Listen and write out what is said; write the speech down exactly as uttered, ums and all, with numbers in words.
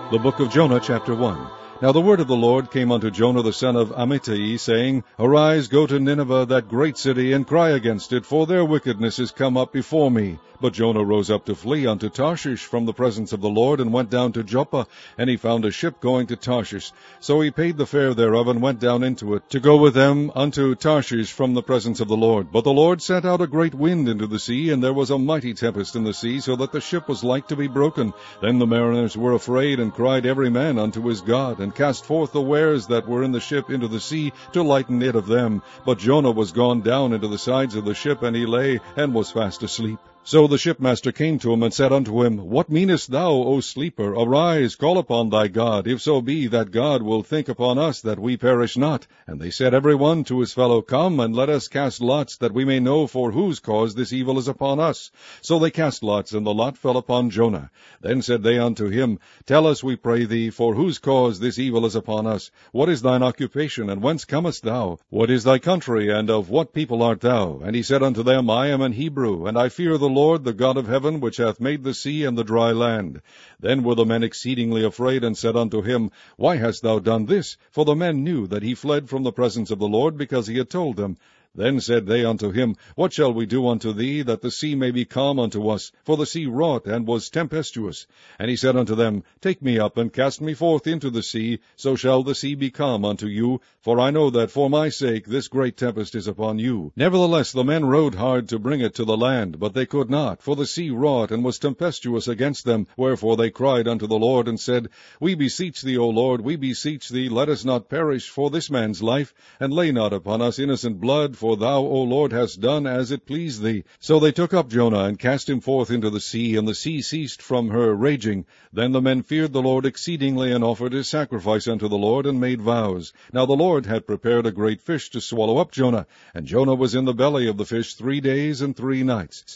The book of Jonah, chapter one. Now the word of the Lord came unto Jonah the son of Amittai, saying, Arise, go to Nineveh, that great city, and cry against it, for their wickedness is come up before me. But Jonah rose up to flee unto Tarshish from the presence of the Lord, and went down to Joppa, and he found a ship going to Tarshish. So he paid the fare thereof, and went down into it, to go with them unto Tarshish from the presence of the Lord. But the Lord sent out a great wind into the sea, and there was a mighty tempest in the sea, so that the ship was like to be broken. Then the mariners were afraid, and cried every man unto his God, and cast forth the wares that were in the ship into the sea, to lighten it of them. But Jonah was gone down into the sides of the ship, and he lay, and was fast asleep. So the shipmaster came to him, and said unto him, What meanest thou, O sleeper? Arise, call upon thy God, if so be that God will think upon us, that we perish not. And they said every one to his fellow, Come, and let us cast lots, that we may know for whose cause this evil is upon us. So they cast lots, and the lot fell upon Jonah. Then said they unto him, Tell us, we pray thee, for whose cause this evil is upon us? What is thine occupation, and whence comest thou? What is thy country, and of what people art thou? And he said unto them, I am an Hebrew, and I fear the Lord, the God of heaven, which hath made the sea and the dry land. Then were the men exceedingly afraid, and said unto him, Why hast thou done this? For the men knew that he fled from the presence of the Lord, because he had told them. Then said they unto him, What shall we do unto thee, that the sea may be calm unto us? For the sea wrought, and was tempestuous. And he said unto them, Take me up, and cast me forth into the sea, so shall the sea be calm unto you. For I know that for my sake this great tempest is upon you. Nevertheless the men rowed hard to bring it to the land, but they could not, for the sea wrought, and was tempestuous against them. Wherefore they cried unto the Lord, and said, We beseech thee, O Lord, we beseech thee, let us not perish for this man's life, and lay not upon us innocent blood, for thou, O Lord, hast done as it pleased thee. So they took up Jonah, and cast him forth into the sea, and the sea ceased from her raging. Then the men feared the Lord exceedingly, and offered a sacrifice unto the Lord, and made vows. Now the Lord had prepared a great fish to swallow up Jonah, and Jonah was in the belly of the fish three days and three nights.